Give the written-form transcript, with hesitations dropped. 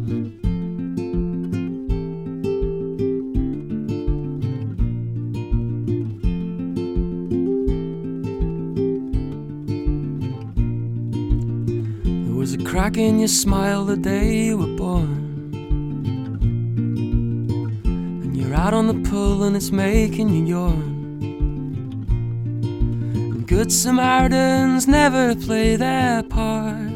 There was a crack in your smile the day you were born, and you're out on the pull and it's making you yawn. And good Samaritans never play their part.